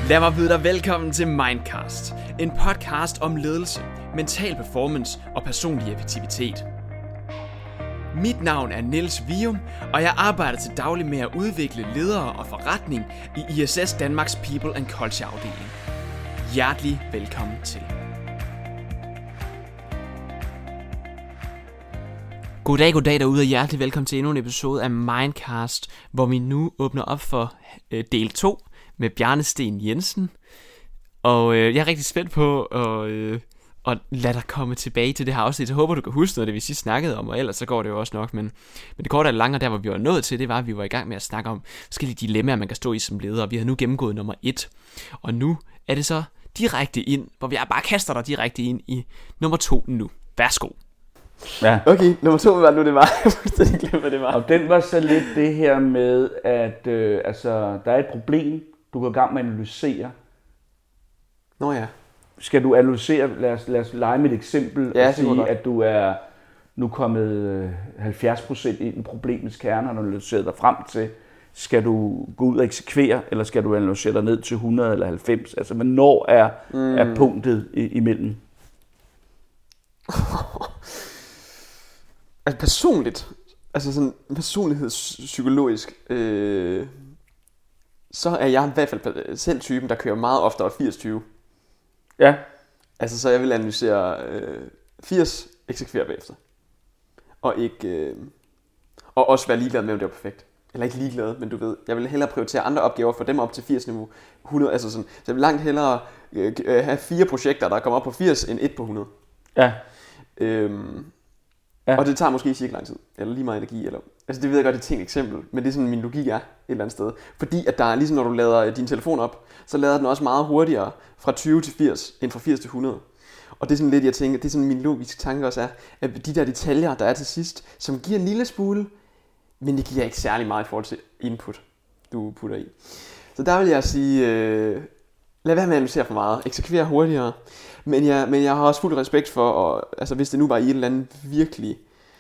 Lad mig byde dig velkommen til Mindcast, en podcast om ledelse, mental performance og personlig effektivitet. Mit navn er Niels Vium, og jeg arbejder til daglig med at udvikle ledere og forretning i ISS Danmarks People and Culture afdeling. Hjertelig velkommen til. Goddag derude, og hjertelig velkommen til endnu en episode af Mindcast, hvor vi nu åbner op for del 2 med Bjarne Steen Jensen. Og jeg er rigtig spændt på at lade dig komme tilbage til det her afsnit. Jeg håber, du kan huske noget af det, vi sidst snakkede om, og ellers så går det jo også nok. Men det korte og det lange, der hvor vi var nået til, det var, at vi var i gang med at snakke om forskellige dilemmaer, man kan stå i som leder. Og vi har nu gennemgået nummer 1. Og nu er det så direkte ind, hvor vi bare kaster dig direkte ind i nummer 2 nu. Værsgo. Ja. Okay, nummer 2 var nu det var. Jeg fuldstændig glemt, hvad det var. Og den var så lidt det her med, at der er et problem, du går i gang med at analysere. Nå ja. Skal du analysere, lad os lege med et eksempel, ja, og sige, at du er nu kommet 70% ind i problemets kerne, og du analyseret dig frem til. Skal du gå ud og eksekvere, eller skal du analysere dig ned til 100 eller 90? Altså, hvornår er punktet imellem? Altså personligt, altså sådan personlighedspsykologisk, så er jeg i hvert fald selv typen, der kører meget oftere 80-20. Ja. Altså så jeg vil analysere 80, eksekvere bagefter. Og ikke, og også være ligeglad med, om det var perfekt. Eller ikke ligeglad, men du ved, jeg vil hellere prioritere andre opgaver, for dem op til 80 niveau. 100, altså sådan, så jeg vil langt hellere have 4 projekter, der kommer op på 80, end 1 på 100. Ja. Ja. Og det tager måske ikke lang tid, eller lige meget energi, eller altså det ved jeg godt, det er et tænkt eksempel, men det er sådan min logik er et eller andet sted. Fordi at der er ligesom når du lader din telefon op, så lader den også meget hurtigere fra 20 til 80, end fra 80 til 100. Og det er sådan lidt, jeg tænker, det er sådan min logiske tanke også er, at de der detaljer, der er til sidst, som giver en lille smule, men det giver ikke særlig meget i forhold til input, du putter i. Så der vil jeg sige, lad være med at analysere for meget, eksekvere hurtigere. Men jeg har også fuld respekt for, og, altså hvis det nu var i et eller andet virkelig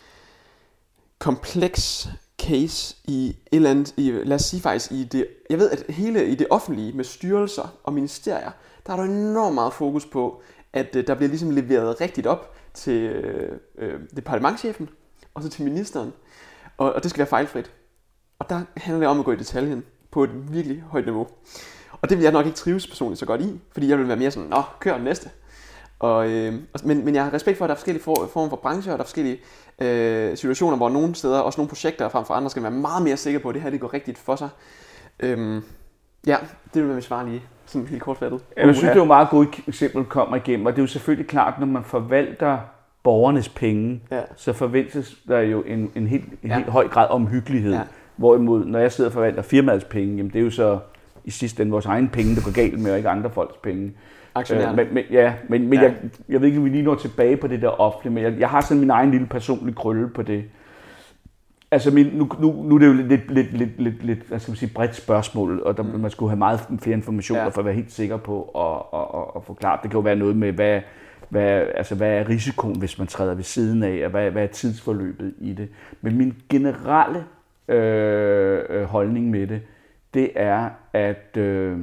kompleks case i et eller andet, lad os sige faktisk i det, jeg ved at hele i det offentlige med styrelser og ministerier, der er der enormt meget fokus på, at der bliver ligesom leveret rigtigt op til departementschefen og så til ministeren, og det skal være fejlfrit. Og der handler det om at gå i detaljen på et virkelig højt niveau. Og det vil jeg nok ikke trives personligt så godt i, fordi jeg vil være mere sådan, kør den næste. Men jeg har respekt for, at der er forskellige former for brancher, og der er forskellige situationer, hvor nogle steder, også nogle projekter frem for andre, skal være meget mere sikre på, at det her det går rigtigt for sig. Ja, det vil være mit svar lige, sådan helt kortfattet. Jeg synes, det er jo et meget godt eksempel, kommer igennem, og det er jo selvfølgelig klart, når man forvalter borgernes penge, så forventes der jo en helt høj grad omhyggelighed. Ja. Hvorimod, når jeg sidder og forvalter firmaets penge, jamen det er jo så i sidste ende vores egen penge, der går galt med, og ikke andre folks penge. Men jeg ved ikke, om vi lige når tilbage på det der offentlige, men jeg har sådan min egen lille personlige krølle på det. Altså nu er det jo lidt hvad skal man sige, bredt spørgsmål, og man skulle have meget flere informationer for at være helt sikker på at forklare. Det kan jo være noget med, hvad er risikoen, hvis man træder ved siden af, og hvad er tidsforløbet i det. Men min generelle holdning med det er, at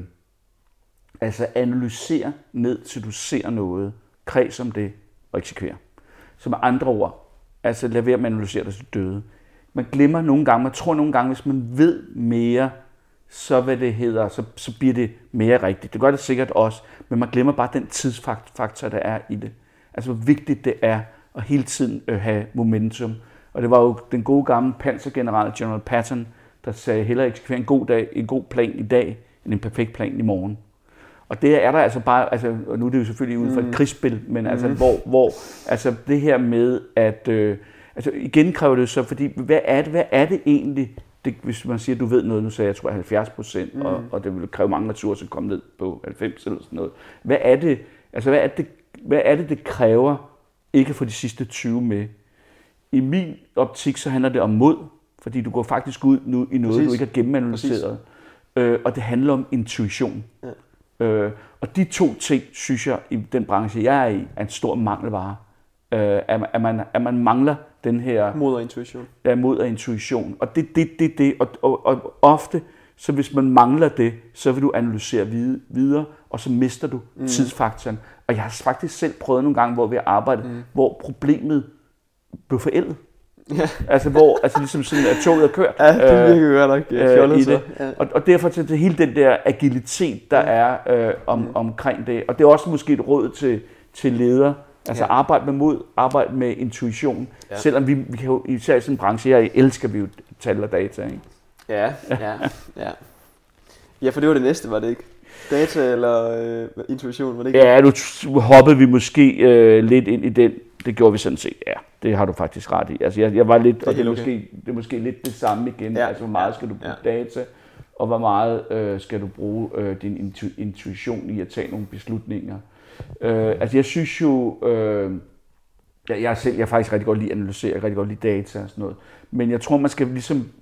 analysere ned til du ser noget, kreds om det og eksekvere. Så med andre ord, altså lad være med at analysere dig til døde. Man glemmer nogle gange, man tror nogle gange, hvis man ved mere, så hvad det hedder, så bliver det mere rigtigt. Det gør det sikkert også, men man glemmer bare den tidsfaktor, der er i det. Altså hvor vigtigt det er at hele tiden have momentum. Og det var jo den gode gamle pansergeneral General Patton, der sagde, hellere eksekvere en god plan i dag, end en perfekt plan i morgen. Og det er der altså bare, altså, og nu er det jo selvfølgelig uden for et krigsspil, men altså, hvor altså det her med, at altså igen kræver det så, fordi hvad er det egentlig, hvis man siger, du ved noget, nu sagde jeg, tror 70%, og det vil kræve mange ressourcer at komme ned på 90 eller sådan noget. Hvad er det, det kræver, ikke at få de sidste 20 med? I min optik, så handler det om mod, fordi du går faktisk ud nu i noget, du ikke har gennemanalyseret. Og det handler om intuition. Ja. Og de to ting, synes jeg, i den branche, jeg er i, er en stor mangelvare. At man mangler den her... Mod og intuition. Ja, mod og intuition. Og det. Og ofte, Så hvis man mangler det, så vil du analysere videre, og så mister du tidsfaktoren. Og jeg har faktisk selv prøvet nogle gange, hvor vi har arbejdet, hvor problemet blev forældet. Ja. Altså ligesom sådan, at toget er kørt. Ja, det virker godt nok fjollet i så. det. Ja. Og derfor til hele den der agilitet, der er omkring det. Og det er også måske et råd til ledere. Altså arbejde med mod, arbejde med intuition. Ja. Selvom vi kan jo, især i sådan en branche her, elsker vi jo tal og data, ikke? Ja. Ja, for det var det næste, var det ikke? Data eller intuition, var det ikke? Ja, nu hoppede vi måske lidt ind i den. Det gjorde vi sådan set, ja. Det har du faktisk ret i. Altså jeg var lidt, det og det er måske lidt det samme igen. Ja. Altså hvor meget skal du bruge data, og hvor meget skal du bruge din intuition i at tage nogle beslutninger. Altså jeg synes jo, jeg er faktisk rigtig godt lide at analysere, jeg rigtig godt lide data og sådan noget. Men jeg tror, man skal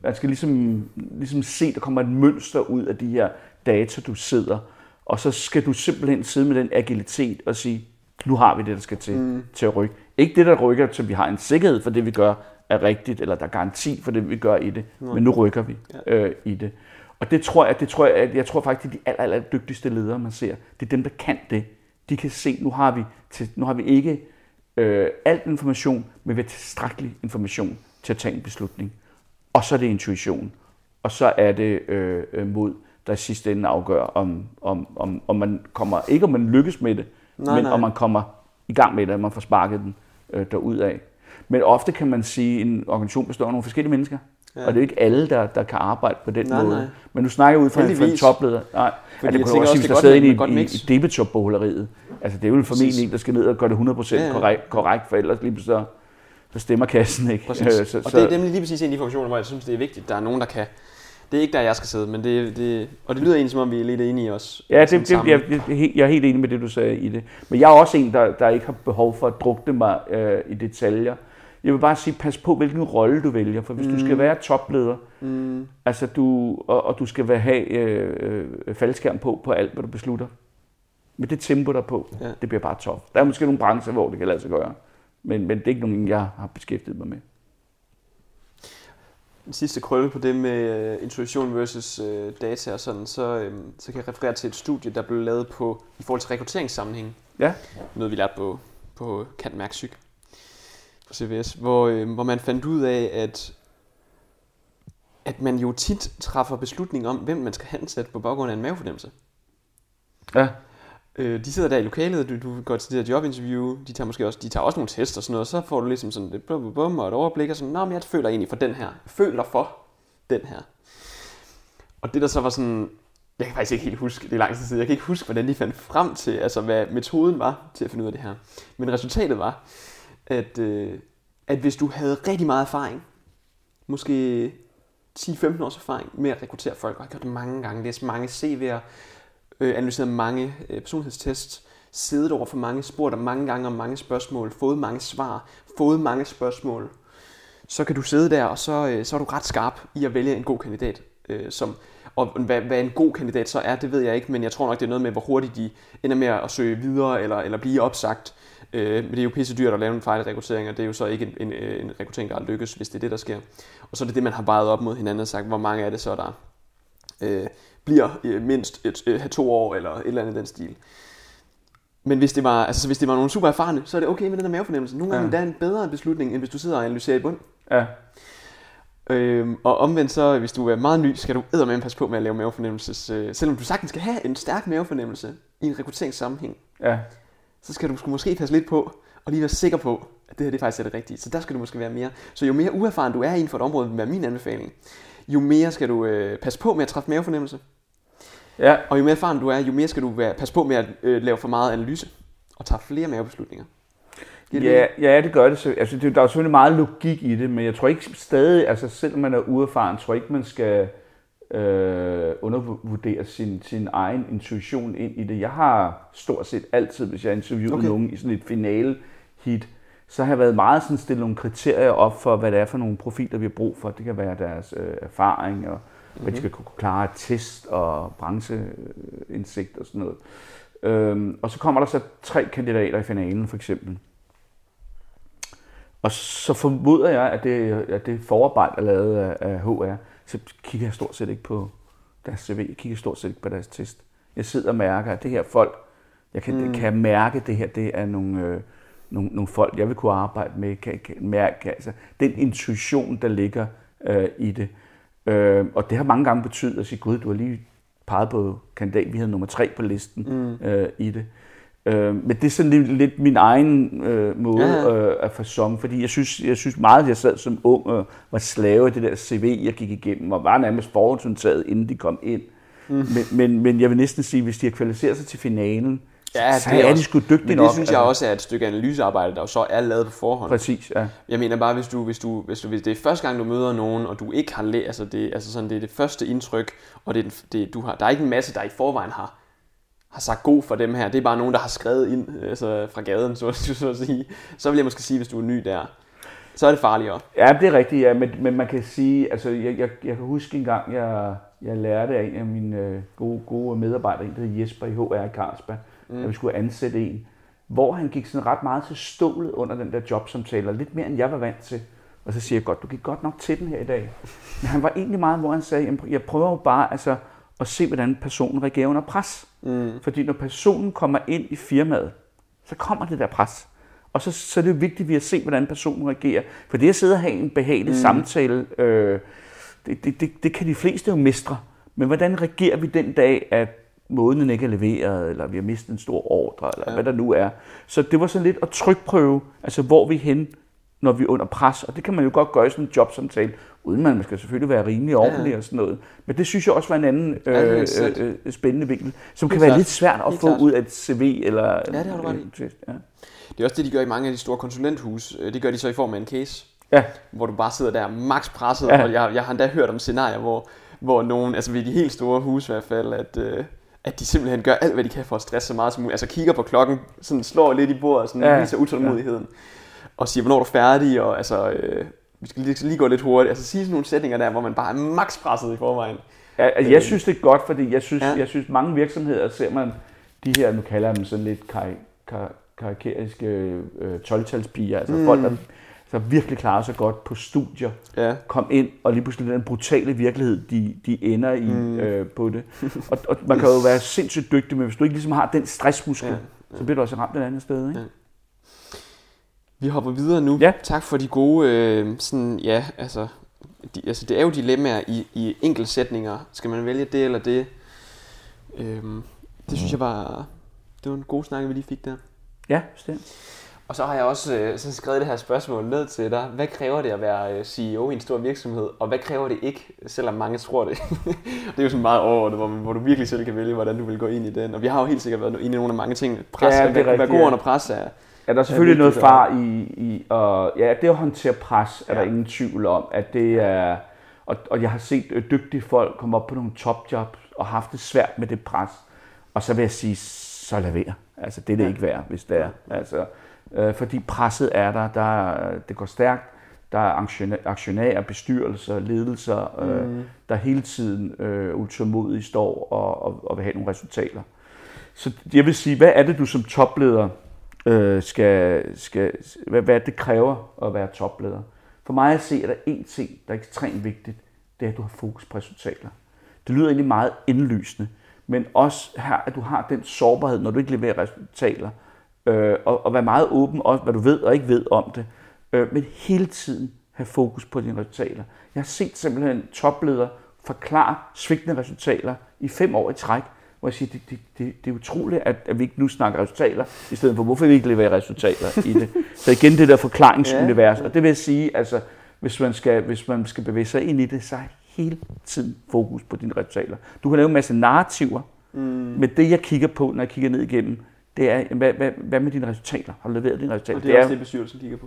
ligesom se, der kommer et mønster ud af de her data, du sidder. Og så skal du simpelthen sidde med den agilitet og sige, nu har vi det, der skal til at rykke. Ikke det, der rykker, så vi har en sikkerhed for det, vi gør, er rigtigt, eller der er garanti for det, vi gør i det. Men nu rykker vi i det. Og det tror jeg faktisk, det er de aller dygtigste ledere, man ser. Det er dem, der kan det. De kan se, nu har vi ikke alt information, men vi har tilstrækkelig information til at tage en beslutning. Og så er det intuition. Og så er det mod, der i sidste ende afgør, om man kommer, ikke om man lykkes med det, men om man kommer i gang med det, og man får sparket den derudad. Men ofte kan man sige, at en organisation består af nogle forskellige mennesker. Ja. Og det er jo ikke alle, der kan arbejde på den måde. Nej. Men nu snakker jeg ud fra en topleder. Nej, at det kunne også sige, hvis der sidder inde i debitjob-bohleriet. Altså det er jo formentlig en, der skal ned og gøre det 100% korrekt, for ellers lige så stemmer kassen, ikke? Og det er nemlig lige præcis en af de funktioner, hvor jeg synes, det er vigtigt. Der er nogen, der kan. Det er ikke der, jeg skal sidde, men og det lyder egentlig, som om vi er lidt enige i os. Ja, jeg er helt enig med det, du sagde i det. Men jeg er også en, der ikke har behov for at drukne mig i detaljer. Jeg vil bare sige, pas på, hvilken rolle du vælger. For hvis du skal være topleder, altså du skal have faldskærm på alt, hvad du beslutter. Med det tempo der på, det bliver bare tough. Der er måske nogle brancher, hvor det kan lade sig gøre. Men det er ikke nogen, jeg har beskæftiget mig med. Den sidste krølle på det med intuition versus data og sådan, så kan jeg referere til et studie, der blev lavet i forhold til rekrutteringssammenhæng. Ja. Noget vi lærte på Cand Merc Psyk på CVS, hvor man fandt ud af, at man jo tit træffer beslutning om, hvem man skal ansætte på baggrund af en mavefornemmelse. Ja. De sidder der i lokalet, du går til det her jobinterview, de tager også nogle tests og sådan noget, og så får du ligesom sådan et bum og et overblik og sådan, men jeg føler egentlig for den her, jeg føler for den her. Og det der så var sådan, jeg kan faktisk ikke helt huske, det er lang tid siden, jeg kan ikke huske, hvordan de fandt frem til, altså hvad metoden var til at finde ud af det her. Men resultatet var, at hvis du havde rigtig meget erfaring, måske 10-15 års erfaring med at rekruttere folk, og har gjort det mange gange, læst mange CV'er, analyseret mange personlighedstests, siddet over for mange, spurgt om mange gange om mange spørgsmål, fået mange svar, fået mange spørgsmål, så kan du sidde der, og så er du ret skarp i at vælge en god kandidat. Og hvad en god kandidat så er, det ved jeg ikke, men jeg tror nok, det er noget med, hvor hurtigt de ender med at søge videre eller blive opsagt. Men det er jo pisse dyrt at lave en fejlrekruttering, og det er jo så ikke en rekruttering, der lykkes, hvis det er det, der sker. Og så er det, man har vejet op mod hinanden og sagt, hvor mange af det så der bliver mindst 2 år eller et eller andet den stil. Men hvis det var nogle super erfarne, så er det okay med den der mavefornemmelse. Nogle gange er det en bedre beslutning, end hvis du sidder og analyserer i bund. Ja. Og omvendt så, hvis du er meget ny, skal du eddermame passe på med at lave mavefornemmelse. Selvom du sagtens skal have en stærk mavefornemmelse i en rekrutteringssammenhæng, så skal du måske passe lidt på, og lige være sikker på, at det her det faktisk er det rigtige. Så der skal du måske være mere. Så jo mere uerfaren du er inden for et område, vil være min anbefaling, jo mere skal du passe på med at træffe mavefornemmelse. Ja. Og jo mere erfaren du er, jo mere skal du passe på med at lave for meget analyse og tage flere mavebeslutninger. Ja, det gør det. Altså, der er selvfølgelig meget logik i det, men jeg tror ikke stadig, altså selvom man er uerfaren, tror jeg ikke, man skal undervurdere sin egen intuition ind i det. Jeg har stort set altid, hvis jeg interviewer nogen i sådan et finale-hit, så har jeg været meget sådan stille nogle kriterier op for, hvad det er for nogle profiler, vi har brug for. Det kan være deres erfaring, og hvad de skal kunne klare test og brancheindsigt og sådan noget. Og så kommer der så 3 kandidater i finalen, for eksempel. Og så formoder jeg, at det forarbejde er lavet af HR, så kigger jeg stort set ikke på deres CV. Jeg kigger stort set ikke på deres test. Jeg sidder og mærker, at det her folk, kan jeg mærke, at det her det er nogle folk, jeg vil kunne arbejde med. Kan mærke, altså, den intuition, der ligger i det. Og det har mange gange betydet at sige, gud, du har lige peget på kandidat, vi havde nummer 3 på listen i det. Men det er sådan lidt min egen måde at fasone, fordi jeg synes meget, at jeg sad som ung og var slave af det der CV, jeg gik igennem, og var nærmest forhåndsundtaget, inden de kom ind. Men jeg vil næsten sige, hvis de har kvalificeret sig til finalen, så er de sgu dygtige nok. Det synes jeg også er et stykke analysearbejde, der jo så er lavet på forhånd. Præcis, ja. Jeg mener bare, hvis det er første gang, du møder nogen, og du ikke har læst, det er det første indtryk, og der er ikke en masse, der i forvejen har sagt god for dem her. Det er bare nogen, der har skrevet ind fra gaden, så at sige. Så vil jeg måske sige, hvis du er ny der, så er det farligere. Ja, det er rigtigt, ja. Men man kan sige, altså jeg kan huske en gang, jeg lærte af en af mine gode medarbejdere, en der hed Jesper i HR i Carlsberg, at vi skulle ansætte en, hvor han gik sådan ret meget til stålet under den der jobsamtale, lidt mere end jeg var vant til. Og så siger jeg, godt, du gik godt nok til den her i dag. Men han var egentlig meget, hvor han sagde, jeg prøver jo bare at se, hvordan personen reagerer under pres. Fordi når personen kommer ind i firmaet, så kommer det der pres. Og så er det jo vigtigt, at se, hvordan personen reagerer. For det at sidde og have en behagelig samtale, det kan de fleste jo mestre. Men hvordan reagerer vi den dag, at måneden ikke er leveret, eller vi har mistet en stor ordre, eller hvad der nu er. Så det var sådan lidt at trykprøve, altså hvor vi er hen, når vi er under pres. Og det kan man jo godt gøre i sådan en jobsamtale, uden man skal selvfølgelig være rimelig ordentlig og sådan noget. Men det synes jeg også var en anden spændende vinkel, som kan være lidt svært at få ud af et CV eller det har du ret i. Ja. Det er også det, de gør i mange af de store konsulenthus. Det gør de så i form af en case, hvor du bare sidder der max presset. Og jeg har endda hørt om scenarier, hvor nogen, altså ved de helt store hus i hvert fald, at de simpelthen gør alt, hvad de kan for at stresse så meget som muligt. Altså kigger på klokken, sådan slår lidt i bordet, sådan viser utålmodigheden, og siger, hvornår er du færdig, og altså, vi skal lige gå lidt hurtigt. Altså sige sådan nogle sætninger der, hvor man bare er max presset i forvejen. Ja, jeg synes det er godt, fordi jeg synes mange virksomheder ser man de her, nu kalder jeg dem sådan lidt karikeriske 12-talspiger, altså folk, der virkelig klarer sig godt på studier, kom ind, og lige pludselig den brutale virkelighed, de ender i på det. Og man kan jo være sindssygt dygtig, men hvis du ikke ligesom har den stressmuskel, så bliver du også ramt et andet sted, ikke? Ja. Vi hopper videre nu. Ja. Tak for de gode, det er jo dilemmaer i enkeltsætninger. Skal man vælge det eller det? Det synes jeg det var en god snak, vi lige fik der. Ja, bestemt. Og så har jeg også skrevet det her spørgsmål ned til dig. Hvad kræver det at være CEO i en stor virksomhed, og hvad kræver det ikke, selvom mange tror det? Det er jo sådan meget overordnet, hvor du virkelig selv kan vælge, hvordan du vil gå ind i den. Og vi har jo helt sikkert været inde i nogle af mange ting. Pres, hvad god under pres er. Ja, der er selvfølgelig noget far i det at håndtere pres, er der ingen tvivl om, at det er, og jeg har set dygtige folk komme op på nogle topjobs og haft det svært med det pres, og så vil jeg sige, så lad være. Altså det er det ikke værd, hvis det er. Altså, fordi presset er der det går stærkt, der er aktionærer, bestyrelser, ledelser, der hele tiden utålmodigt står og vil have nogle resultater. Så jeg vil sige, hvad er det du som topleder hvad er det kræver at være topleder? For mig at se, at der er én ting, der er ekstremt vigtigt, det er, at du har fokus på resultater. Det lyder egentlig meget indlysende, men også her, at du har den sårbarhed, når du ikke leverer resultater, og være meget åben også, hvad du ved og ikke ved om det, men hele tiden have fokus på dine resultater. Jeg har set simpelthen topledere forklare svigtende resultater i 5 år i træk, hvor jeg siger, det er utroligt, at vi ikke nu snakker resultater, i stedet for, hvorfor vi ikke leverer resultater i det. Så igen det der forklaringsunivers, og det vil jeg sige, altså, hvis man skal bevæge sig ind i det, så er hele tiden fokus på dine resultater. Du kan lave en masse narrativer, men det jeg kigger på, når jeg kigger ned igennem, det er, hvad med dine resultater? Har du leveret dine resultater? Og det er også det, bestyrelsen kigger på?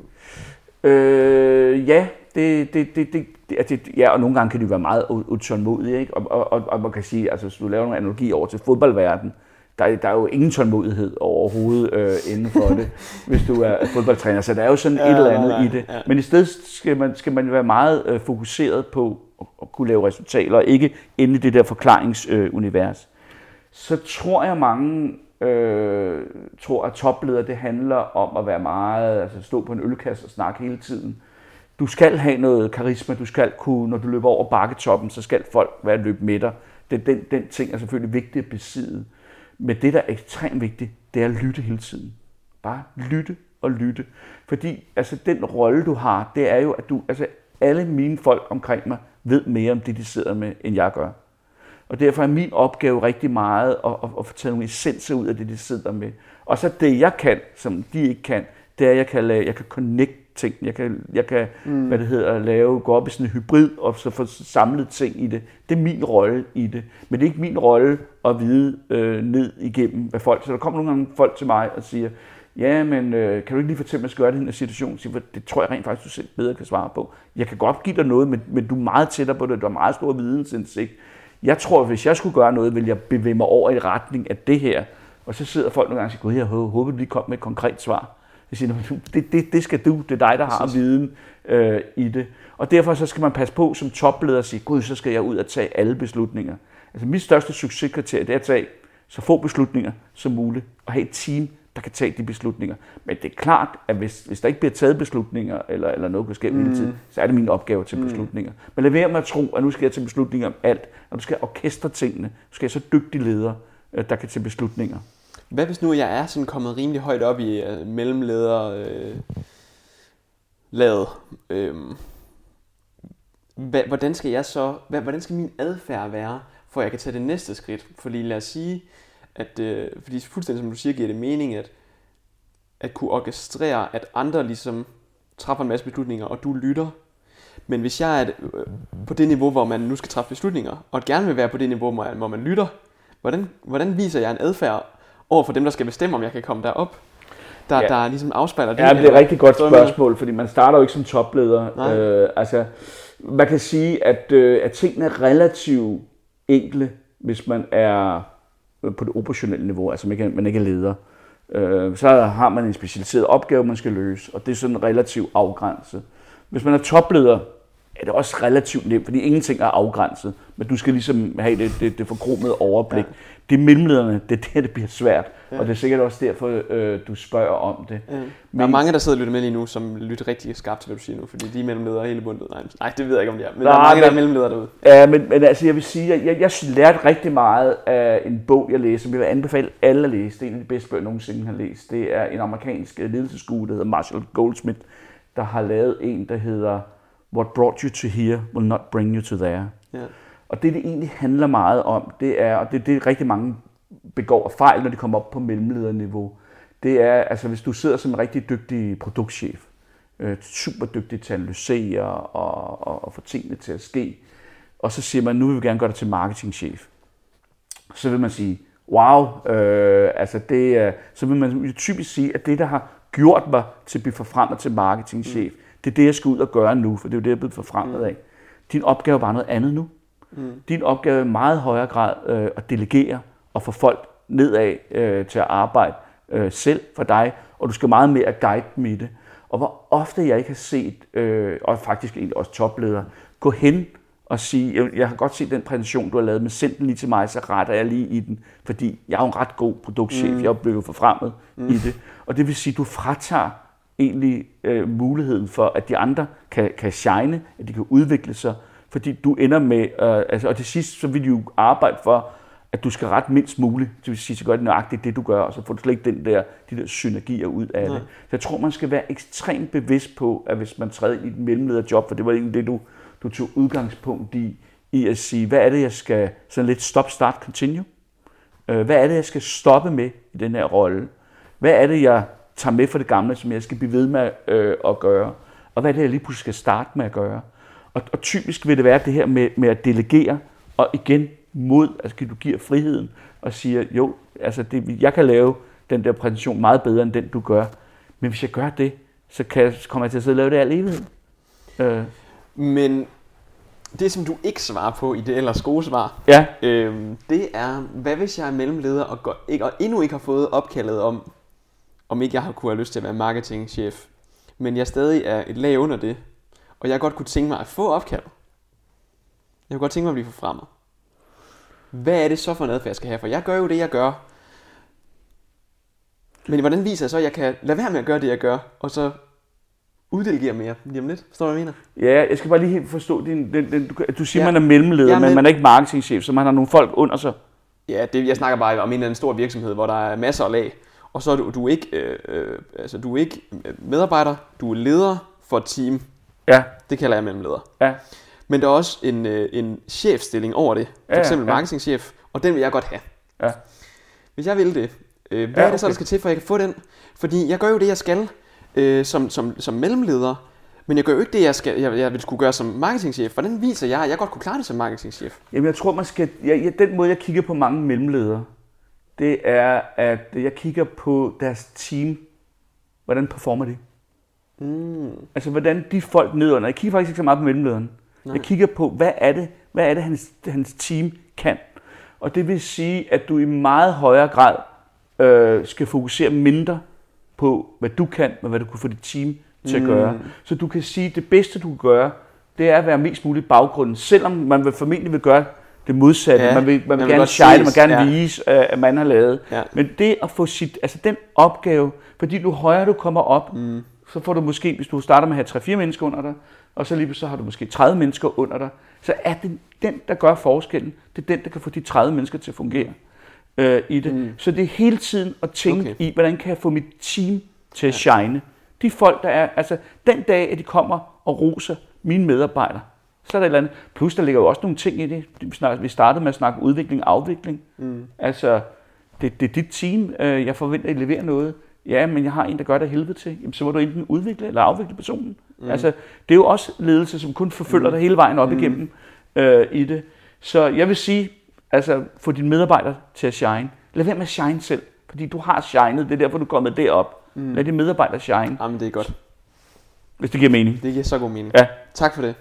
Og nogle gange kan de være meget utålmodige, ikke? Og man kan sige, altså hvis du laver nogle analogi over til fodboldverden, der er jo ingen tålmodighed overhovedet inden for det, hvis du er fodboldtræner. Så der er jo sådan et eller andet i det. Ja. Men i stedet skal man være meget fokuseret på at kunne lave resultater, og ikke inde i det der forklaringsunivers. Så tror jeg mange tror, at topledere, det handler om at være meget, altså stå på en ølkasse og snakke hele tiden. Du skal have noget karisma, du skal kunne, når du løber over bakketoppen, så skal folk være løbe med dig. Den ting er selvfølgelig vigtig at besidde. Men det, der er ekstremt vigtigt, det er at lytte hele tiden. Bare lytte og lytte. Fordi altså, den rolle, du har, det er jo, at alle mine folk omkring mig ved mere om det, de sidder med, end jeg gør. Og derfor er min opgave rigtig meget at få taget nogle essenser ud af det, de sidder med. Og så det, jeg kan, som de ikke kan, det er, at jeg kan connect ting. Jeg kan gå op i sådan en hybrid, og så få samlet ting i det. Det er min rolle i det. Men det er ikke min rolle at vide ned igennem, hvad folk... Så der kommer nogle gange folk til mig og siger, ja, men kan du ikke lige fortælle mig, at jeg skal gøre det i den her situation? Så det tror jeg rent faktisk, du selv bedre kan svare på. Jeg kan godt give dig noget, men du er meget tættere på det. Du har meget stor vidensindsigt. Jeg tror, at hvis jeg skulle gøre noget, ville jeg bevæge mig over i retning af det her. Og så sidder folk nogle gange og siger, gud, jeg håber, du lige kom med et konkret svar. Jeg siger, det skal du, det er dig, der har viden i det. Og derfor så skal man passe på som topleder og sige, gud, så skal jeg ud og tage alle beslutninger. Altså mit største succeskriterie, det er at tage så få beslutninger som muligt, og have et team, der kan tage de beslutninger. Men det er klart, at hvis der ikke bliver taget beslutninger, eller noget kan ske hele tiden, så er det min opgave at tage beslutninger. Men lad være med at tro, at nu skal jeg tage beslutninger om alt, og du skal orkestre tingene. Du skal så dygtig leder, der kan tage beslutninger. Hvad hvis nu jeg er sådan kommet rimelig højt op i mellemlederlaget? Hvordan skal min adfærd være, for jeg kan tage det næste skridt? Fordi lad os sige, fordi fuldstændig som du siger, giver det mening, at kunne orkestrere, at andre ligesom træffer en masse beslutninger, og du lytter. Men hvis jeg er på det niveau, hvor man nu skal træffe beslutninger, og gerne vil være på det niveau, hvor man lytter, hvordan viser jeg en adfærd over for dem, der skal bestemme, om jeg kan komme derop? Der ligesom afspejler det. Ja, det er et rigtig godt spørgsmål, fordi man starter jo ikke som topleder. Man kan sige, at tingene er relativt enkle, hvis man er på det operationelle niveau, altså man ikke er leder. Så har man en specialiseret opgave, man skal løse, og det er sådan relativt afgrænset. Hvis man er topleder, er det også relativt nemt, fordi ingenting er afgrænset, men du skal ligesom have det forkromede overblik. Ja. Det er mellemlederne, det er der, det bliver svært, og det er sikkert også derfor, du spørger om det. Ja. Men der er mange, der sidder og lytter med lige nu, som lytter rigtig skarpt til, hvad du siger nu, fordi de er mellemledere hele bundet. Nej, det ved jeg ikke, om de er, men der er mange, der er mellemledere derude. Ja, men altså, jeg vil sige, at jeg lærte rigtig meget af en bog, jeg læste, som jeg vil anbefale alle at læse. Det er en af de bedste bøger, jeg nogensinde har læst. Det er en amerikansk ledelsesskole, der hedder Marshall Goldsmith, der har lavet en, der hedder What brought you to here will not bring you to there. Ja. Og det egentlig handler meget om, det er, og det rigtig mange begår af fejl, når de kommer op på mellemlederniveau, det er, altså hvis du sidder som en rigtig dygtig produktchef, super dygtig til at analysere og få tingene til at ske, og så siger man, nu vil vi gerne gøre dig til marketingchef. Så vil man sige, wow, så vil man typisk sige, at det, der har gjort mig til at blive forfremmet til marketingchef, det er det, jeg skal ud og gøre nu, for det er jo det, jeg er blevet forfremmet af. Din opgave er bare noget andet nu. Din opgave er i meget højere grad at delegere og få folk nedad til at arbejde selv for dig, og du skal meget mere guide dem i det. Og hvor ofte jeg ikke har set, og faktisk egentlig også topledere, gå hen og sige, jeg har godt set den præsentation, du har lavet, men send den lige til mig, så retter jeg lige i den, fordi jeg er jo en ret god produktchef, jeg er blevet forfremmet i det. Og det vil sige, at du fratager egentlig muligheden for, at de andre kan shine, at de kan udvikle sig, fordi du ender med, og til sidst så vil du jo arbejde for, at du skal ret mindst muligt, det vil sige, så gør det nøjagtigt det, du gør, og så får du slet ikke de der synergier ud af det. Så jeg tror, man skal være ekstremt bevidst på, at hvis man træder i et mellemlederjob, for det var egentlig det, du tog udgangspunkt i at sige, hvad er det, jeg skal, sådan lidt stop, start, continue? Hvad er det, jeg skal stoppe med i den her rolle? Hvad er det, jeg tager med fra det gamle, som jeg skal blive ved med at gøre? Og hvad er det, jeg lige pludselig skal starte med at gøre? Og typisk vil det være det her med at delegere, og igen altså du giver friheden og siger, jo, altså jeg kan lave den der præsentation meget bedre, end den du gør. Men hvis jeg gør det, så kommer jeg til at sidde og lave det al evighed. Men det, som du ikke svarer på i det ellers gode svar, det er, hvad hvis jeg er mellemleder og endnu ikke har fået opkaldet om ikke jeg har kunne have lyst til at være marketingchef, men jeg stadig er et lag under det, og jeg godt kunne tænke mig at få opkaldet. Jeg kunne godt tænke mig at blive forfremmet. Hvad er det så for en adfærd, jeg skal have? For jeg gør jo det, jeg gør. Men hvordan viser jeg så, at jeg kan lade være med at gøre det, jeg gør, og så uddelegere mere lige om lidt. Forstår du, hvad jeg mener? Ja, jeg skal bare lige helt forstå, du siger, man er mellemleder, men man er ikke marketingchef, så man har nogle folk under sig. Ja, jeg snakker bare om en eller anden stor virksomhed, hvor der er masser af lag. Og så er du er ikke medarbejder, du er leder for et team. Ja. Det kalder jeg mellemleder. Ja. Men der er også en chefstilling over det. For eksempel marketingchef, og den vil jeg godt have. Ja. Hvis jeg vil det, hvad er det så, der skal til, for at jeg kan få den? Fordi jeg gør jo det, jeg skal som mellemleder, men jeg gør jo ikke det, jeg vil skulle gøre som marketingchef. Hvordan viser jeg, at jeg godt kunne klare det som marketingchef? Jamen jeg tror, man skal... den måde, jeg kigger på mange mellemledere, det er, at jeg kigger på deres team. Hvordan performer de? Altså, hvordan de folk nedenunder. Jeg kigger faktisk ikke så meget på mellemlederen. Nej. Jeg kigger på, hvad er det hans team kan. Og det vil sige, at du i meget højere grad skal fokusere mindre på, hvad du kan, og hvad du kunne få dit team til at gøre. Så du kan sige, at det bedste, du kan gøre, det er at være mest muligt i baggrunden. Selvom man formentlig vil gøre det modsatte. Ja, man vil gerne shine, man vil gerne vise, at man har lavet. Ja. Men det at få den opgave, fordi nu højere du kommer op, så får du måske, hvis du starter med at have 3-4 mennesker under dig, og så lige så har du måske 30 mennesker under dig, så er det den, der gør forskellen. Det er den, der kan få de 30 mennesker til at fungere i det. Så det er hele tiden at tænke i, hvordan kan jeg få mit team til at shine. De folk, der er, altså den dag, at de kommer og roser mine medarbejdere, så er der et eller andet. Plus, der ligger jo også nogle ting i det. Vi startede med at snakke udvikling og afvikling. Altså, det er dit team, jeg forventer, at I leverer noget. Ja, men jeg har en, der gør det helvede til. Jamen, så må du enten udvikle eller afvikle personen. Altså, det er jo også ledelse, som kun forfølger dig hele vejen op igennem i det. Så jeg vil sige, altså, få dine medarbejdere til at shine. Lad være med at shine selv, fordi du har shined. Det er derfor, du er kommet derop. Lad dine medarbejdere shine. Jamen, det er godt. Hvis det giver mening. Det giver så god mening. Ja. Tak for det.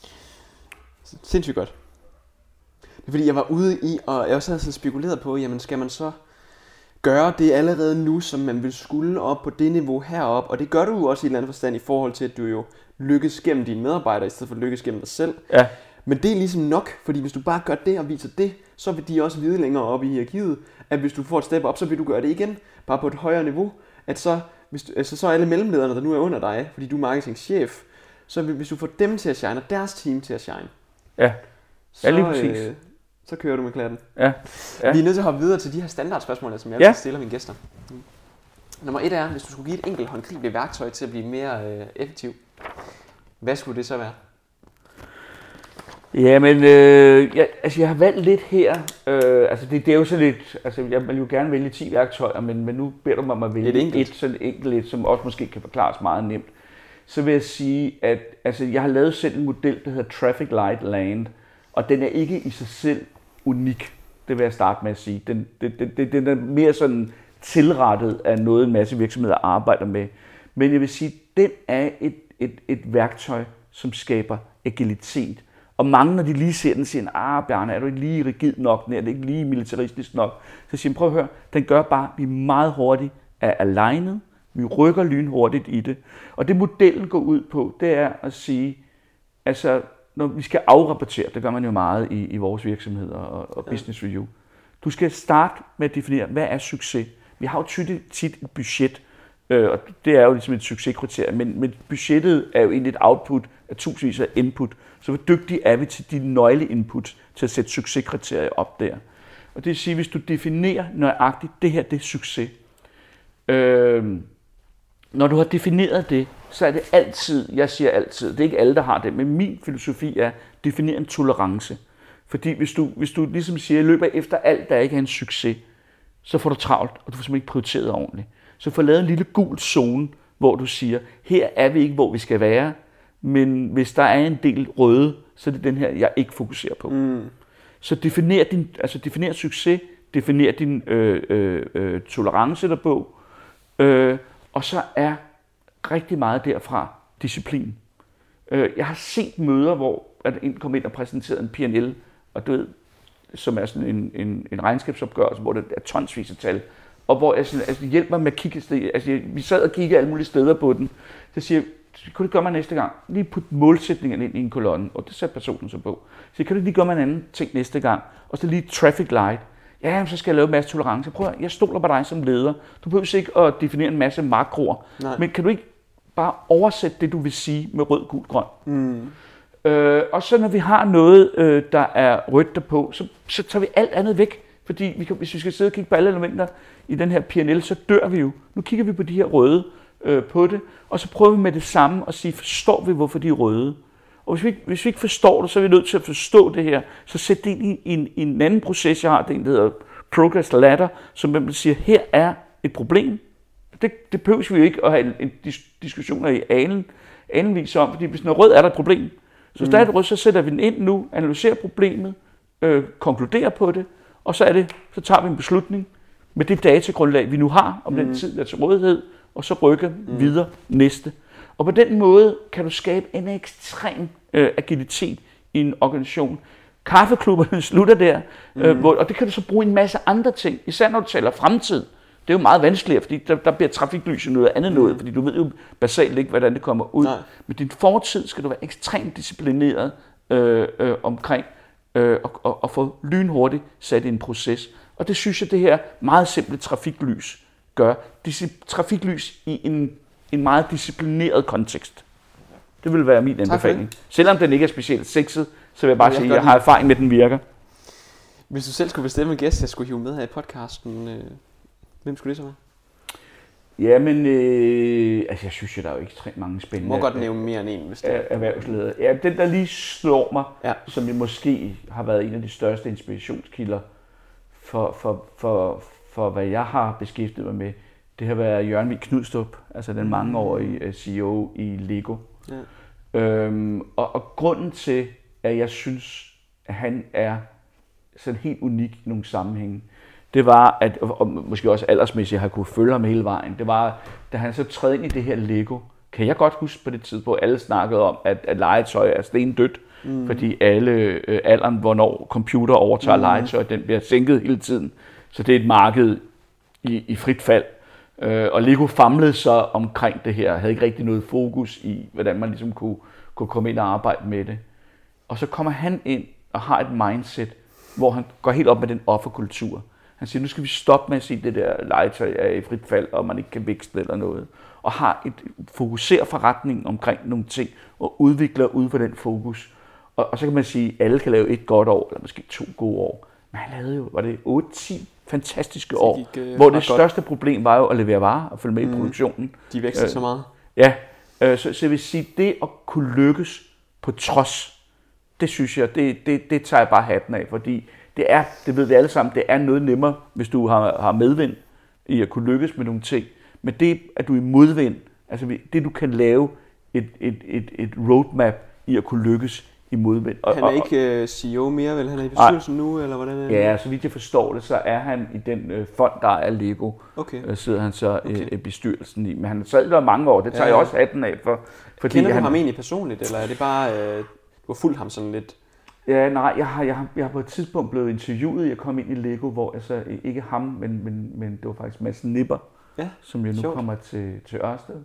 Sindssygt godt. Det er fordi, jeg var ude i, og jeg også havde spekuleret på, jamen skal man så gøre det allerede nu, som man vil skulle op på det niveau herop, og det gør du jo også i et eller andet forstand i forhold til, at du jo lykkes gennem dine medarbejdere, i stedet for at lykkes gennem dig selv. Ja. Men det er ligesom nok, fordi hvis du bare gør det og viser det, så vil de også vide længere op i hierarkiet, at hvis du får et step op, så vil du gøre det igen, bare på et højere niveau, at så alle mellemlederne, der nu er under dig, fordi du er marketingchef, så hvis du får dem til at shine, og deres team til at shine, lige præcis. Så kører du med klatten. Ja. Vi er nødt til at hoppe videre til de her standardspørgsmål, som jeg stiller mine gæster. Nummer 1 er, hvis du skulle give et enkelt håndgribeligt værktøj til at blive mere effektiv, hvad skulle det så være? Ja, men jeg har valgt lidt her. Det er jo så lidt, jeg vil jo gerne vælge 10 værktøjer, men nu beder du mig om at vælge et sådan enkelt, som også måske kan forklares meget nemt. Så vil jeg sige, at jeg har lavet selv en model, der hedder Traffic Light Land, og den er ikke i sig selv unik. Det vil jeg starte med at sige. Den er mere sådan tilrettet af noget, en masse virksomheder arbejder med. Men jeg vil sige, at den er et værktøj, som skaber agilitet. Og mange, når de lige ser den, siger, Bjarne, er du ikke lige rigid nok? Er det ikke lige militaristisk nok? Så siger jeg, prøv at høre, den gør bare, at vi meget hurtigt er alignet. Vi rykker lynhurtigt i det. Og det modellen går ud på, det er at sige, når vi skal afrapportere, det gør man jo meget i vores virksomheder og business review. Du skal starte med at definere, hvad er succes? Vi har jo tit et budget, og det er jo ligesom et succeskriterie, men budgettet er jo egentlig et output af tusindvis af input. Så hvor dygtige er vi til de nøgleinput til at sætte succeskriterier op der? Og det vil sige, hvis du definerer nøjagtigt, det her det er succes. Når du har defineret det, så er det altid, jeg siger altid, det er ikke alle, der har det, men min filosofi er, definere en tolerance. Fordi hvis du ligesom siger, løber efter alt, der ikke er en succes, så får du travlt, og du får simpelthen ikke prioriteret ordentligt. Så få lavet en lille gul zone, hvor du siger, her er vi ikke, hvor vi skal være, men hvis der er en del røde, så er det den her, jeg ikke fokuserer på. Så definer succes, definer din tolerance derpå, og så er rigtig meget derfra disciplin. Jeg har set møder, hvor en kom ind og præsenterede en P&L, og du ved, som er sådan en regnskabsopgørelse, hvor det er tonsvis af tal, og hvor jeg hjælper mig med at kigge, vi sad og kiggede alle mulige steder på den, så siger jeg, kunne det gøre mig næste gang? Lige putte målsætningen ind i en kolonne, og det satte personen så på. Så kan du lige gøre mig en anden ting næste gang, og så lige traffic light. Ja, så skal jeg lave en masse tolerance. Prøv at, jeg stoler på dig som leder. Du behøver ikke at definere en masse makroer, men kan du ikke bare oversæt det, du vil sige med rød, gul, grøn. Og så når vi har noget, der er rødt derpå, så tager vi alt andet væk. Fordi hvis vi skal sidde og kigge på alle elementer i den her PNL, så dør vi jo. Nu kigger vi på de her røde på det, og så prøver vi med det samme at sige, forstår vi, hvorfor de er røde? Og hvis vi ikke forstår det, så er vi nødt til at forstå det her. Så sæt det ind i en anden proces, jeg har, det der hedder Progress Ladder, som man siger, her er et problem. Det behøver vi jo ikke at have en diskussion i anenvis om, fordi hvis noget rød er der et problem. Så hvis der er et rød, så sætter vi den ind nu, analyserer problemet, konkluderer på det, og så tager vi en beslutning med det datagrundlag, vi nu har, om den tid, der er til rådighed, og så rykker videre næste. Og på den måde kan du skabe en ekstrem agilitet i en organisation. Kaffeklubberne slutter der, og det kan du så bruge i en masse andre ting, især når du taler fremtid. Det er jo meget vanskeligere, fordi der bliver trafiklys i noget andet noget, fordi du ved jo basalt ikke, hvordan det kommer ud. Nej. Men din fortid skal du være ekstremt disciplineret omkring og få lynhurtigt sat i en proces. Og det synes jeg, det her meget simple trafiklys gør. Trafiklys i en meget disciplineret kontekst. Det vil være min anbefaling. Selvom den ikke er specielt sexet, så vil jeg bare sige, at jeg har erfaring med, at den virker. Hvis du selv skulle bestemme en gæst, jeg skulle hive med her i podcasten, hvem skulle det så være? Jamen, jeg synes jo, der er jo ekstremt mange spændende... Du må godt nævne mere end en, hvis det er. Erhvervsledere. Ja, den der lige slår mig, som jeg måske har været en af de største inspirationskilder for hvad jeg har beskæftiget mig med, det har været Jørgen Vig Knudstrup, altså den mangeårige CEO i Lego. Ja. Og grunden til, at jeg synes, at han er sådan helt unik i nogle sammenhænge, det var, at, og måske også aldersmæssigt, har kunne følge ham hele vejen, det var, da han så trædte ind i det her Lego, kan jeg godt huske på det tidspunkt, alle snakkede om, at legetøj er stendødt, fordi alderen, hvornår computer overtager legetøj, den bliver sænket hele tiden. Så det er et marked i frit fald. Og Lego famlede så omkring det her, havde ikke rigtig noget fokus i, hvordan man ligesom kunne komme ind og arbejde med det. Og så kommer han ind og har et mindset, hvor han går helt op med den offerkultur. Han siger, nu skal vi stoppe med at sige, det der legetøj er i frit fald, og man ikke kan vækste eller noget. Og har fokuserer forretningen omkring nogle ting, og udvikler ud fra den fokus. Og så kan man sige, at alle kan lave et godt år, eller måske 2 gode år. Men han lavede jo, var det 8-10 fantastiske år, hvor det største problem var jo at levere varer og følge med i produktionen. De vækster så meget. Ja, så jeg vil sige, det at kunne lykkes på trods, det synes jeg, det tager jeg bare hatten af, fordi det ved vi alle sammen, det er noget nemmere, hvis du har medvind i at kunne lykkes med nogle ting. Men det, at du er i modvind, altså det du kan lave et roadmap i at kunne lykkes i modvind. Han er ikke CEO mere, vel? Han er i bestyrelsen nu, eller hvordan er det? Ja, så vidt jeg forstår det, så er han i den fond, der er Lego. Okay. Sidder han så i bestyrelsen i. Men han sad der mange år, det tager jeg også hatten af for. Kender du ham egentlig personligt, eller er det bare, du har fulgt ham sådan lidt? Ja, nej, jeg har på et tidspunkt blevet interviewet, jeg kom ind i Lego, hvor altså ikke ham, men det var faktisk Mads Nipper, som jo nu kommer til Ørsted.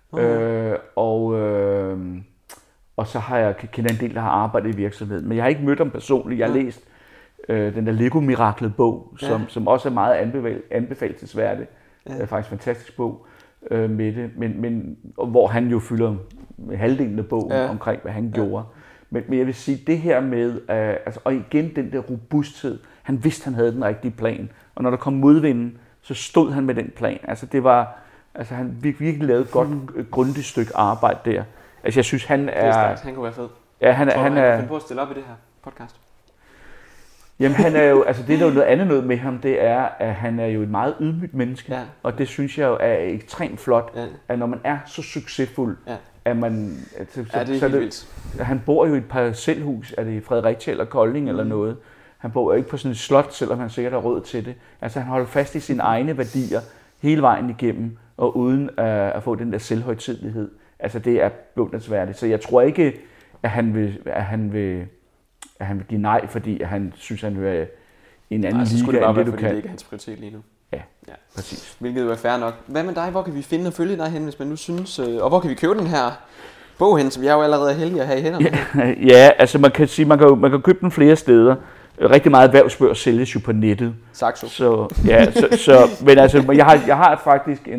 Og så har jeg kendt en del, der har arbejdet i virksomheden, men jeg har ikke mødt ham personligt. Jeg har læst den der Lego-miraklet-bog, som også er meget anbefalelsesværdig. Faktisk en fantastisk bog med det, men hvor han jo fylder halvdelen af bogen omkring, hvad han gjorde. Men jeg vil sige, det her med, og igen den der robusthed, han vidste, han havde den rigtige plan. Og når der kom modvinden, så stod han med den plan. Altså det var, han virkelig lavede et godt, grundigt stykke arbejde der. Altså jeg synes, han er... Det er stærkt, han kunne være fed. Ja, han kan finde på at stille op i det her podcast. Jamen han er jo, altså det er jo noget andet noget med ham, det er, at han er jo et meget ydmygt menneske. Ja. Og det synes jeg jo er ekstremt flot, at når man er så succesfuld, at man... det er helt vildt. Han bor jo i et parcelhus, er det i Fredericia eller Kolding eller noget. Han bor jo ikke på sådan et slot, selvom han sikkert har råd til det. Altså han holder fast i sine egne værdier hele vejen igennem, og uden at få den der selvhøjtidelighed. Altså det er beundringsværdigt. Så jeg tror ikke, at han vil give nej, fordi han synes, han vil i en anden liga, end det du kan. Det ikke er hans prioritet lige nu. Ja, præcis. Hvilket jo er fair nok. Hvad med dig? Hvor kan vi finde og følge dig hen, hvis man nu synes... Og hvor kan vi købe den her bog hen, som jeg jo allerede er heldig at have i hænderne? Ja, altså man kan sige, man kan købe den flere steder. Rigtig meget erhvervsbøger sælges jo på nettet. Saxo. Så men altså, jeg har faktisk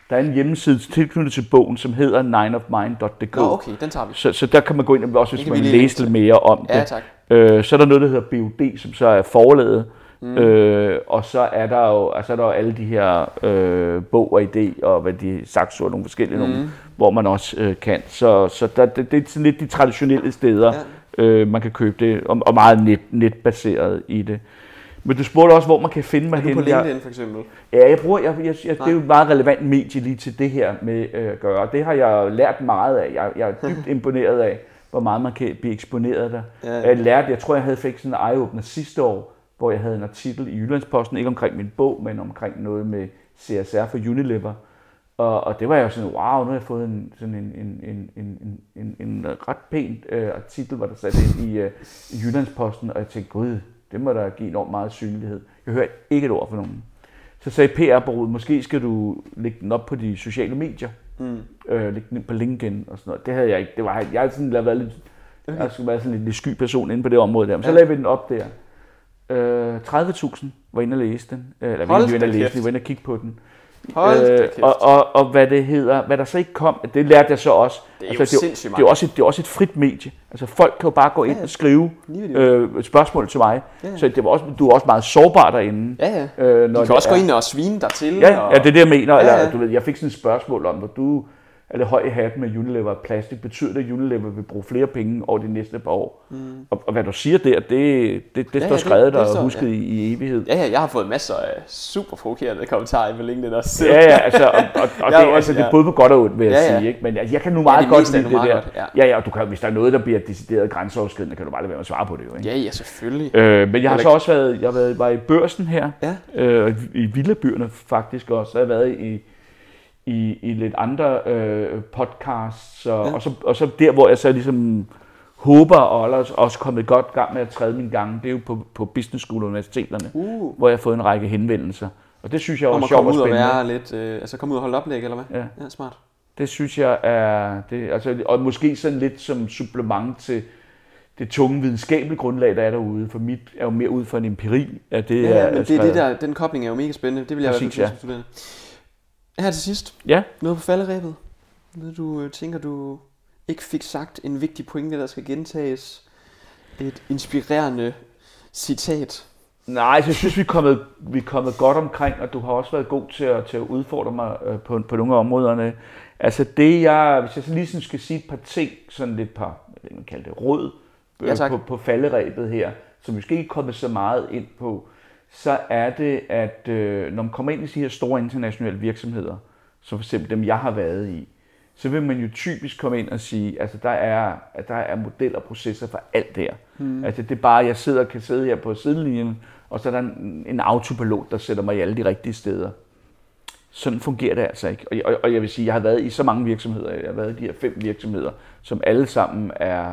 Der er en hjemmeside tilknyttet til bogen, som hedder nineofmind.dk. Nå, okay, den tager vi. Så der kan man gå ind og også, hvis man vil læse lidt mere om ja, det. Tak. Så er der noget, der hedder BUD, som så er forlaget. Og så er der jo alle de her bog og idé, og hvad de sagt, nogle forskellige nogle, hvor man også kan. Så det er sådan lidt de traditionelle steder, man kan købe det, og meget netbaseret i det. Men du spurgte også, hvor man kan finde mig hen. Er du på LinkedIn for eksempel? Ja, jeg bruger, det er jo et meget relevant medie lige til det her med at gøre. Det har jeg lært meget af. Jeg er dybt imponeret af, hvor meget man kan blive eksponeret der. Ja. Jeg tror, jeg fik sådan en eye-opener sidste år, hvor jeg havde en artikel i Jyllandsposten, ikke omkring min bog, men omkring noget med CSR for Unilever. Og det var jo sådan, wow, nu har jeg fået en ret pæn artikel, hvor der sat ind i Jyllandsposten, og jeg tænkte, gud, det må der give enormt meget synlighed. Jeg hørte ikke et ord fra nogen. Så sagde PR-bureauet, måske skal du lægge den op på de sociale medier, lægge den på LinkedIn og sådan noget. Det havde jeg ikke. Jeg havde sådan været lidt, jeg skulle være sådan lidt sky person inde på det område der. Men så lagde vi den op der. 30.000 var inde og læse den. Eller vi var inde og kigge på den. Og hvad det hedder, hvad der så ikke kom, det lærte jeg så også. Det er jo sindssygt meget. Det er også et frit medie. Altså folk kan jo bare gå ind og skrive spørgsmål til mig. Så det var du er også meget sårbar derinde. Du kan også gå ind og svine dig til. Ja, det er det jeg mener. Eller, du ved, jeg fik sådan et spørgsmål om, hvor du er det høj i hatten med Unilever og plastik. Betyder det, at Unilever vil bruge flere penge over de næste par år? Og hvad du siger der, det står skrevet der og husket i evighed. Ja, jeg har fået masser af super provokerende kommentarer på LinkedIn også. Det er både på godt og ondt, vil jeg sige. Ikke? Men jeg kan nu meget godt lide det der. Og du kan, hvis der er noget, der bliver decideret grænseoverskridende, kan du bare lade være med at svare på det. Jo, ikke? Ja, selvfølgelig. Men jeg har så også var i Børsen her, i Villabyerne faktisk også, så har jeg været i lidt andre podcasts, og så der, hvor jeg så ligesom håber, og også kommet godt gang med at træde mine gange, det er jo på Business School og universiteterne, hvor jeg har fået en række henvendelser. Og det synes jeg også er sjovt og spændende. Om at komme ud og være lidt, komme ud og holde oplæg, eller hvad? Ja, smart. Det synes jeg er, og måske sådan lidt som supplement til det tunge videnskabelige grundlag, der er derude. For mit er jo mere ud for en empiri, at det er den kobling er jo mega spændende. Det vil jeg i hvert fald som studerende. Her til sidst. Ja. Noget på falderebet. Noget du tænker, du ikke fik sagt. En vigtig pointe, der skal gentages. Et inspirerende citat. Nej, så jeg synes, vi er kommet godt omkring, og du har også været god til at udfordre mig på nogle af områderne. Altså hvis jeg så lige sådan skal sige et par ting, sådan lidt man kalder det råd, på falderebet her, som måske ikke er kommet så meget ind på, så er det, at når man kommer ind i de her store internationale virksomheder, som for eksempel dem, jeg har været i, så vil man jo typisk komme ind og sige, altså der er modeller og processer for alt det her. Altså det er bare, jeg kan sidde her på sidelinjen, og så er der en autopilot, der sætter mig i alle de rigtige steder. Sådan fungerer det altså ikke. Og jeg vil sige, jeg har været i så mange virksomheder, jeg har været i de her 5 virksomheder, som alle sammen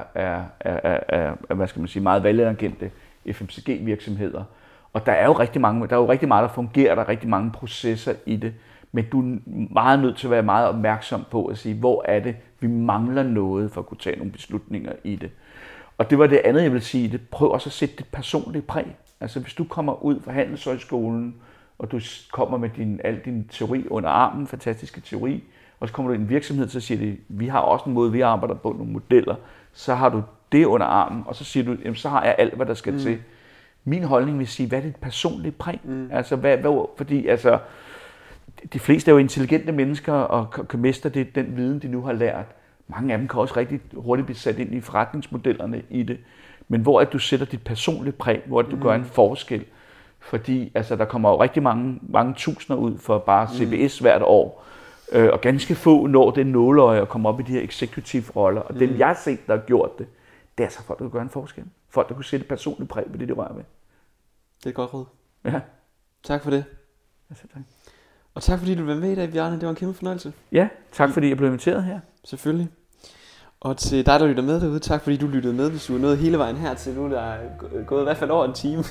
er hvad skal man sige, meget velanerkendte FMCG-virksomheder. Og der er jo rigtig meget, der fungerer, der er rigtig mange processer i det, men du er meget nødt til at være meget opmærksom på at sige, hvor er det, vi mangler noget for at kunne tage nogle beslutninger i det. Og det var det andet, jeg vil sige, prøv også at sætte dit personlige præg. Altså hvis du kommer ud fra Handelshøjskolen, og du kommer med al din teori under armen, fantastiske teori, og så kommer du i en virksomhed, så siger de, vi har også en måde, vi arbejder på, nogle modeller, så har du det under armen, og så siger du, jamen, så har jeg alt, hvad der skal til. Min holdning vil sige, hvad er dit personlige præg? Altså, fordi altså, de fleste er jo intelligente mennesker, og kan mestre den viden, de nu har lært. Mange af dem kan også rigtig hurtigt blive sat ind i forretningsmodellerne i det. Men hvor er du sætter dit personlige præg? Hvor er du gør en forskel? Fordi altså, der kommer jo rigtig mange tusinder ud for bare CBS hvert år. Og ganske få når det nåleøje og kommer op i de her executive roller. Og dem, jeg har set, der har gjort det, det er så folk, der kan gøre en forskel. Folk, der kunne sætte personligt præg på det, det var med. Det er et godt råd. Ja. Tak for det. Ja, tak. Og tak fordi du var med i dag, Bjarne. Det var en kæmpe fornøjelse. Ja, tak fordi jeg blev inviteret her. Selvfølgelig. Og til dig, der lytter med derude, tak fordi du lyttede med, hvis du er nået hele vejen hertil. Nu er der gået i hvert fald over en time.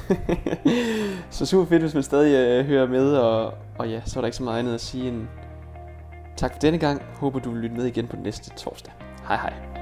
Så super fedt, hvis man stadig hører med. Og ja, så er der ikke så meget andet at sige end tak for denne gang. Håber du vil lytte med igen på næste torsdag. Hej hej.